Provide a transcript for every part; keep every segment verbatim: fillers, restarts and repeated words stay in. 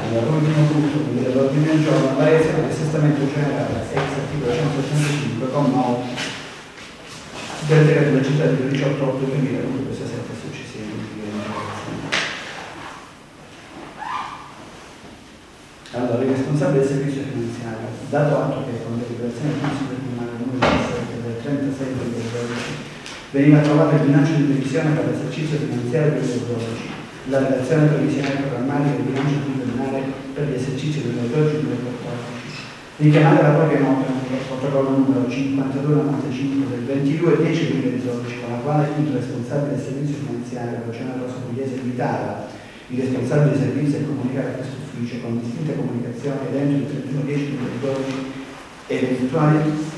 Allora, come primo punto dell'ordine del giorno, la variazione dell'assestamento generale ex articolo centosettantacinque, comma otto del decreto legislativo diciotto otto duemiladue-sette successivi. Allora, il responsabile del servizio finanziario, dato atto che con deliberazione del Consiglio Comunale numero diciassette del trentasei duemiladodici veniva approvato il bilancio di previsione per l'esercizio finanziario duemiladodici, la relazione previsionale programmatica del bilancio quinquennale per gli esercizi duemiladodici duemilaquattordici, richiamare la propria nota nel protocollo numero cinquantadue novantacinque del ventidue dieci duemiladodici, con la quale il responsabile del servizio finanziario, Luciano Rosa Pugliese, invitava i responsabili del servizio a comunicare a questo ufficio con distinte comunicazioni dentro il trentuno dieci duemiladodici eventuali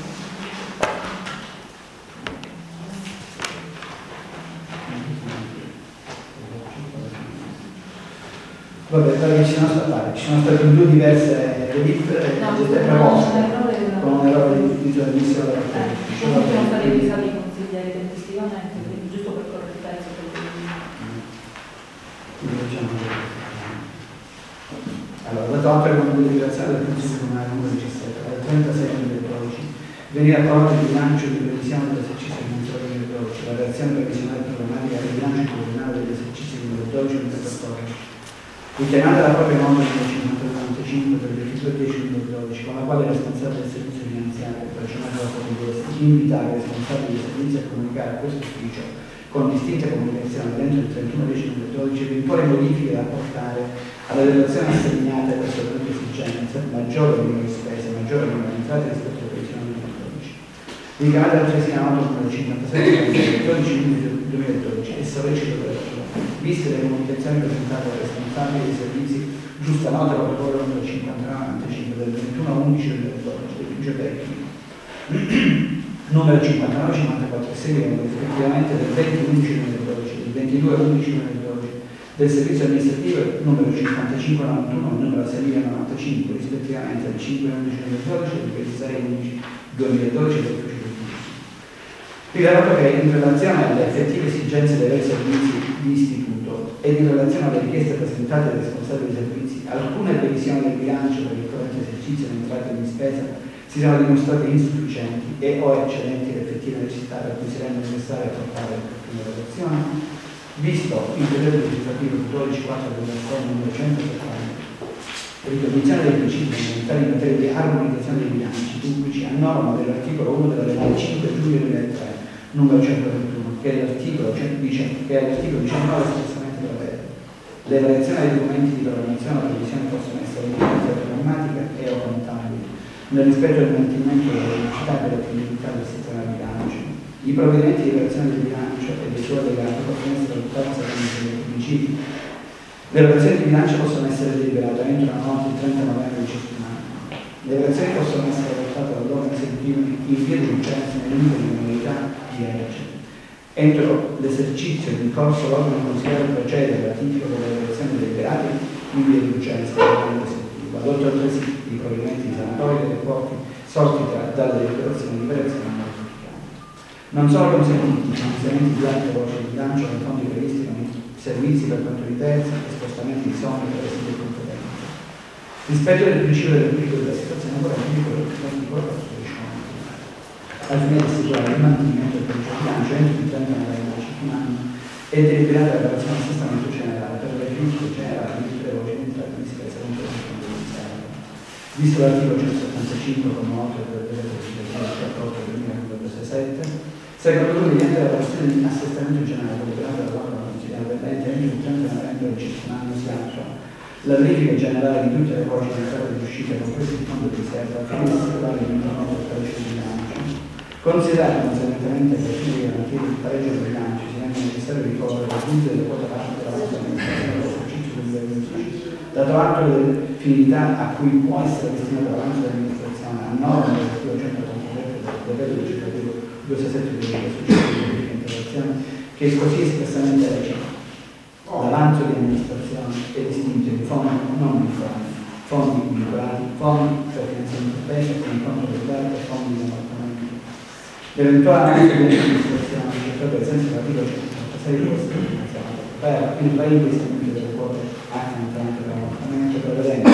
Vabbè, però ci sono state, ci sono state due diverse delibere no, proposte con un errore di trasmissione della eh, sono stati avvisati i consiglieri tempestivamente, quindi giusto per correre il pezzo. Allora, dato anche con la deliberazione del Consiglio Comunale numero diciassette del trentasei duemiladodici veniva approvato il bilancio di previsione dell'esercizio finanziario duemiladodici, la relazione previsionale programmatica del bilancio comunale degli esercizi duemiladodici duemilaquattordici, richiamata la propria nota numero cinquecentonovantacinque del ventidue dieci duemiladodici, con la quale il responsabile del servizio finanziario, Regionale Rosa Pugliese, invitava i responsabili dei servizi a comunicare a questo ufficio con distinte comunicazioni dentro il trentuno dieci duemiladodici eventuali modifiche da apportare alla relazione assegnata per sorprese esigenze, maggiore numero di spese, maggiore numero di entrate rispetto alle previsioni duemiladodici. Richiamata altresì la nota numero cinquantasei del dodici duemiladodici e sollecito per viste le comunicazioni presentate dai responsabili dei servizi, giusta nota protocollo numero cinquantanove novantacinque del ventuno undici duemiladodici dell'ufficio tecnico numero cinquantanove cinquantaquattro e seguendo rispettivamente del venti undici duemiladodici, del ventidue undici duemiladodici, del servizio amministrativo numero cinquantacinque novantuno e numero seimila novantacinque, rispettivamente del cinque undici duemiladodici e del ventisei undici duemiladodici dell'ufficio tecnico. Rilevato che in relazione alle effettive esigenze dei vari servizi di istituto ed in relazione alle richieste presentate dai responsabili dei servizi, alcune previsioni del bilancio per il corrente esercizio di entrate di spesa si sono dimostrate insufficienti e o eccedenti le effettive necessità per cui si rende necessario apportare la relazione, visto il decreto legislativo dodici quattro duemilasei numero centosettanta, ricognizione dei principi fondamentali in materia di armonizzazione dei bilanci pubblici a norma dell'articolo uno della legge cinque giugno duemilatré numero centoventuno, che è l'articolo diciannove espressamente prevede. Le variazioni dei documenti di programmazione o previsione possono essere indicate programmatica e o contabili, nel rispetto del mantenimento della velocità e dell'attività del sistema di bilancio. I provvedimenti di variazione del bilancio e dei suoi legati possono essere adottati secondo i principi. Le variazioni di bilancio possono essere deliberate entro la notte del trenta novembre di ciascun anno. Le variazioni possono essere adottate dall'organo esecutivo in via di urgenza nel limite di modalità di legge. Entro l'esercizio in corso l'organo consigliere procede alla ratifica delle variazioni deliberate in via di urgenza dall'organo esecutivo. Adotta altresì i provvedimenti di sanatoria dei rapporti sorti tra, dalle deliberazioni di variazione non modificate. Non sono consentiti i finanziamenti di altre voci di bilancio con fondi previsti con i servizi per conto di terzi e spostamenti di somme per residui competenti. Rispetto del principio dell'equilibrio della situazione economica, quello che l'articolo quattro al fine di assicurare il mantenimento del pareggio di bilancio entro il trenta novembre di ciascun anno e deliberata la relazione assestamento generale per le politiche generali di tutte le voci di entrata di spesa con il finanziario. Visto l'articolo centosettantacinque comma otto del decreto legislativo diciotto duemilasette, secondo lui mediante la relazione di assestamento generale deliberata dall'organo consigliare avvenente entro il trenta novembre di ciascun anno si attua la verifica generale di tutte le voci di entrata e di uscita compresi il fondo di riserva al fine di assicurare il minimo del pareggio di bilancio. Considerato conseguentemente che al fine di garantire il pareggio del bilancio si rende necessario ricorrere al giudizio delle quote parte della amministrazione dell'esercizio duemilaundici, dato atto delle finalità a cui può essere destinato l'avanzo dell'amministrazione a norma dell'articolo centoquarantasette del decreto legislativo duecentosessantasette del integrazione, che così espressamente legge l'avanzo di amministrazione è distinto in fondi non vincolati, fondi vincolati, fondi per finanziamento spese, fondi conto regolare e fondi di ammortamento. L'eventuale avanzo di amministrazione effettuato ai sensi dell'articolo centoquarantasei del Costituzione per il paio investimento delle quote anche entrante per ammortamento, prevedendo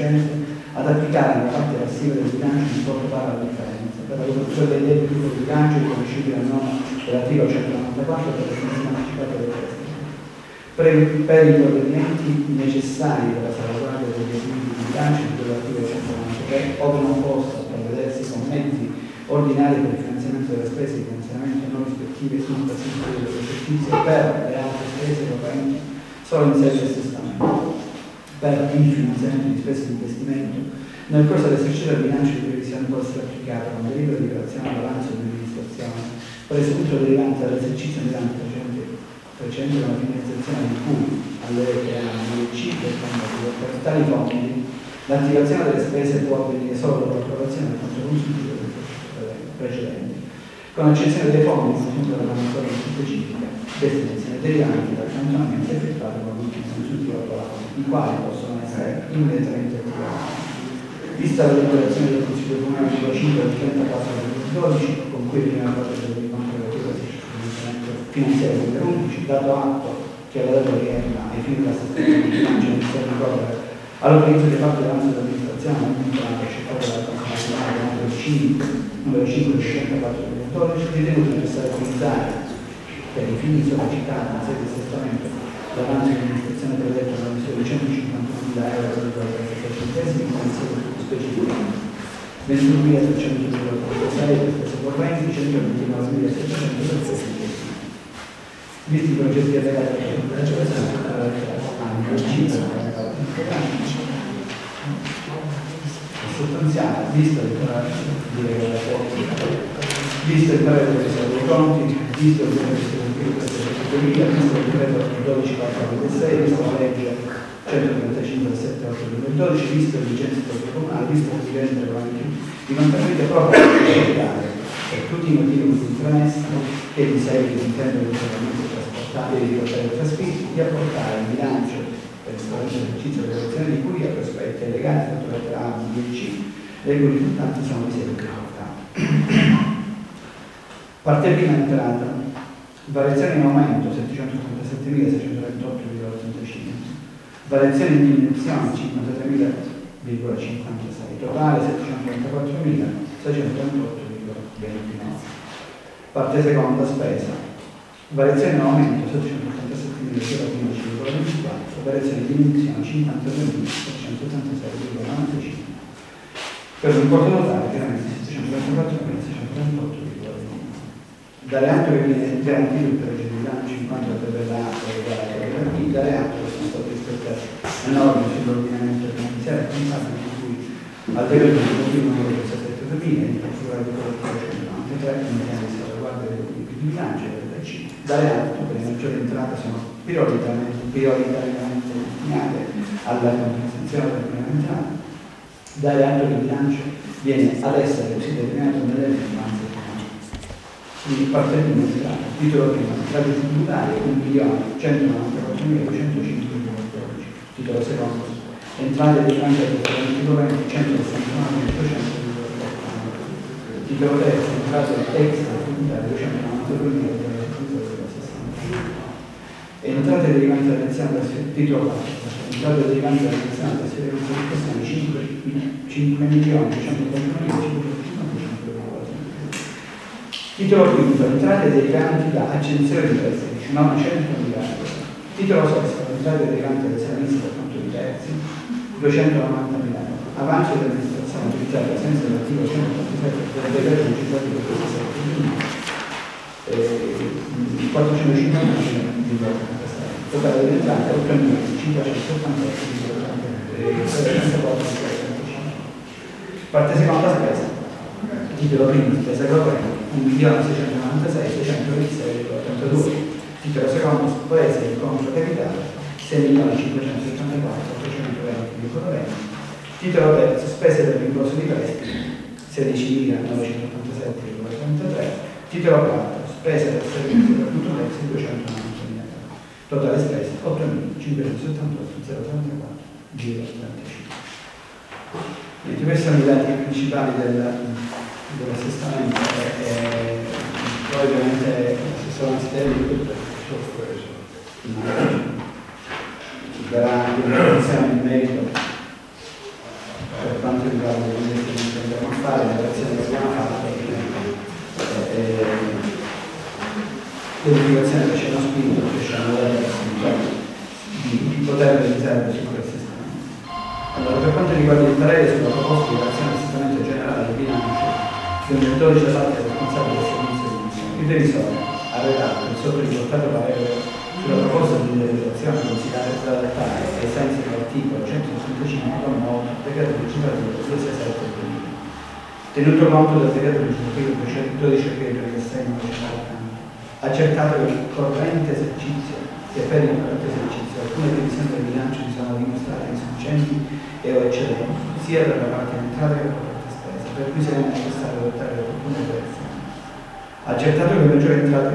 convincente ad applicare nella parte passiva del bilancio un importo pari alla differenza per la copertura dei debiti di bilancio riconoscibili al nome dell'articolo centonovantaquattro per l'estensione anticipata del prestito. Per, per i provvedimenti necessari per la salvaguardia degli equilibri di bilancio di quell'articolo centonovantatré, ove non possa provvedersi con mezzi ordinari per il finanziamento delle spese di funzionamento non rispettive e sul passivo dell'esercizio per le altre spese correnti solo in sede di assestamento, per il finanziamento di spese di investimento nel corso dell'esercizio del bilancio di previsione può essere applicato con delibera di dichiarazione all'avanzo dell'amministrazione per l'esecuto derivante dall'esercizio mediante precedente una finalizzazione di cui alle lettere A, B e C del fondo per tali fondi l'attivazione delle spese può avvenire solo dopo l'approvazione del conto consuntivo del precedente, con eccezione dei fondi in funzione della manovra specifica destinazione derivanti dal cantonamento effettuato con l'ultimo consuntivo approvato, i quali possono essere immediatamente attivati. Vista la deliberazione del Consiglio Comunale numero cinque del trentaquattro duemiladodici, con cui prima parte del conto relativo finanziario duemilaundici, dato atto che la data odierna ai fini dell'assestamento di bilancio iniziale di correre all'utilizzo di parte dell'anno dell'amministrazione amministrata accettata dalla Consiglio numero cinque numero cinque del trentaquattro duemiladodici, ritenuto necessario utilizzare per i fini sollecitati in sede di assestamento l'avanzo di amministrazione predetto nella misura di centocinquantamila euro per il centesimi in sede specifica ventunomila seicento quarantasei per spese correnti, centoventinove settecento per spese investitive. Visti i progetti allegati alla sostanziale, visto il visto il parere dei conti, visto il visto il decreto dodici quattro ventisei, visto la legge centotrentacinque sette otto duemiladodici, visto il licenza del comunale, visto il diventa di contenuti proprio per tutti i motivi di premessa che di seguito intendono ulteriormente trasportare e riportare trascritti, di apportare il bilancio per il corrente esercizio delle azioni di cui a prospetti allegati sotto lettera A, B e C, le cui risultanti sono di seguito riportati. Parte prima entrata, variazione in aumento settecentottantasettemila seicentoventotto virgola ottantacinque, variazione in diminuzione cinquantatremila virgola cinquantasei, totale settecentotrentaquattromila seicentotrentotto virgola ventinove. Parte seconda, spesa, variazione in aumento settecentottantasettemila quindici virgola ventiquattro, variazione in diminuzione cinquantaduemila settecentottantasei virgola novantacinque, per un importo totale chiaramente settecentotrentaquattromila seicentotrentotto virgola ventinove. Dare atto che viene garantito il pareggio di bilancio in quanto la tabella A è uguale alla tabella B, dare atto che sono state rispettate le norme sull'ordinamento finanziario contabile in cui al decreto legislativo numero diciassette duemila in configurato di quello centonovantatré in tema di salvaguardia dei equilibri di bilancio e del C, dare atto che le maggiori entrate sono prioritariamente, prioritariamente destinate alla compensazione del prima entrata, dare atto che il bilancio viene ad essere così determinato nelle rilevanze. Quindi parte prima entrata, titolo primo, entrate tributarie un milione centonovantaquattromila duecentocinque virgola dodici, titolo secondo, entrate di franchigia correnti correnti centosessantanove ottocento virgola quaranta, titolo terzo, entrate extra tributarie duecentonovantadue virgola sessanta, entrate derivanti dall'elezione del titolo quattro, entrate derivanti dall'elezione del servizio di questione cinque milioni duecentoquarantunomila cinquecentocinquantacinque virgola trenta. Titolo quinto, entrate derivanti da accensione di prestiti, novecentomila euro. Titolo sesto, entrate derivanti dal servizio del conto di terzi, duecentonovantamila euro. Avanzo dell'amministrazione utilizzata ai sensi dell'articolo centottantasette del decreto legislativo ventisette quattrocentocinquantamila virgola trentasei. Totale delle entrate ottomila cinquecentosettantotto virgola trentaquattro virgola trentacinque. Parte seconda, spesa. Titolo primo, spesa corrente un milione seicentonovantasei seicentoventisei virgola ottantadue, titolo secondo, spese di conto capitale sei milioni cinquecentosettantaquattro ottocentoventi virgola venti, titolo terzo, spese per rimborso di prestiti sedicimila novecentottantasette virgola trentatré, titolo quattro, spese per servizio per punto terzi duecentonovantamila euro, totale spese ottomila cinquecentosettantotto virgola trentaquattro virgola trentacinque. Questi sono i dati principali del dell'assestamento e poi ovviamente l'assessorato tecnico darà un'informazione in merito poter realizzare su questo sistema. Allora, per quanto riguarda il parere sulla proposta di relazione assestamento generale del bilancio duemiladodici da parte del responsabile del servizio di missione, il revisore ha redatto il sottoriportato parere sulla proposta di deliberazione consigliare da adottare ai sensi dell'articolo centosessantacinque comma otto del decreto legislativo duecentosessantasette del duemila. Tenuto conto del decreto legislativo duecentododici aprile duemilasei novecentottanta, accertato che il corrente esercizio che per il corrente esercizio alcune previsioni del bilancio si sono dimostrate insufficienti e o eccedenti, sia per la parte entrata che per la parte spesa, per cui sarà necessario adottare le opportune correzioni. Accertato che le maggiori entrate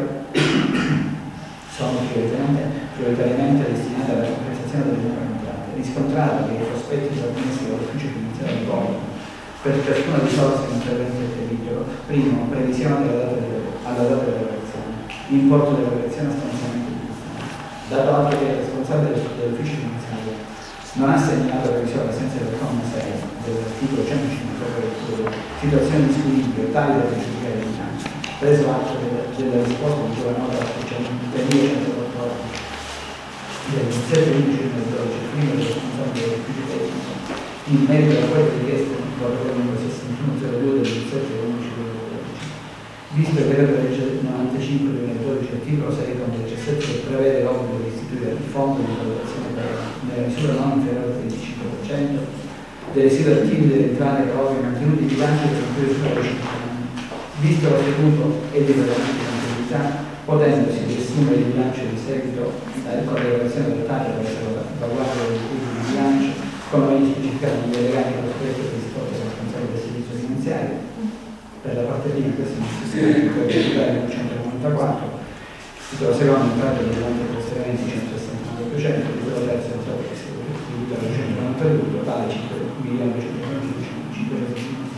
sono prioritariamente, prioritariamente destinate alla compensazione delle nuove entrate, riscontrato che i prospetti trasmessi dall'ufficio finanziario di Roma per ciascuna risorsa in intervento eseguito, primo, previsione della data di, alla data dell'operazione, l'importo dell'operazione a stanziamento di dato atto che il responsabile dell'ufficio finanziario non ha segnalato previsione ai sensi del comma sei dell'articolo centocinquantadue situazioni di squilibrio tali da pregiudicare il bilancio, preso atto della, della risposta di quella nota duemilacentoquattordici del sette undici duemiladodici, prima del responsabile dell'ufficio tecnico, in merito a quelle richieste del protocollo numero sessantuno zero due del sette undici duemiladodici. Visto che la legge novantacinque duemiladodici articolo sei comma diciassette che prevede l'obbligo di istituire il fondo di valutazione nella misura non inferiore al venticinque per cento dei residui attivi delle entrate proprie mantenuti in bilancio per un periodo superiore ai cinque anni, visto l'attributo e di pagamento di contabilità, potendosi riassumere il bilancio di seguito con le relazioni adottate per la salvaguardia degli equilibri di bilancio, come meglio specificato negli allegati allo progetto di risposta responsabile del servizio finanziario. Per la parte prima, questo è il sistema di centonovantaquattro, titolo secondo, entrate dell'ante trasferimenti centosessantanove per cento, titolo terzo, entrate distribuite al centonovantadue, totale cinque milioni cinquecentocinquantacinque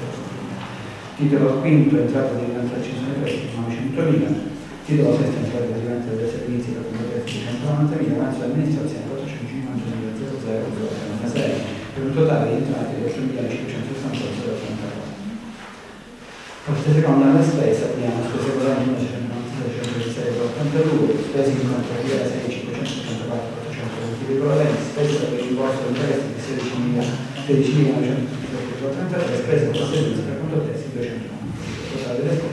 titolo quinto, entrate derivanti dal censo dei prestiti novecentomila, titolo sesto, entrate derivanti dai servizi per duecentonovantamila, avanzo dell'amministrazione quattrocentocinquantamila novantasei, per un totale di entrate di otto milioni cinquecentosessantotto virgola ottantaquattro. Parte seconda alla spesa abbiamo spese correnti novecentonovantasei virgola ottantadue, spese in conto da sei cinquecentottantaquattro quattrocentoventi virgola venti, spese per il rimborso dei prestiti sedici milioni novecentotrentatré virgola ottantatré, spese per la servizio per conto testi duecentonovanta. Totale delle spese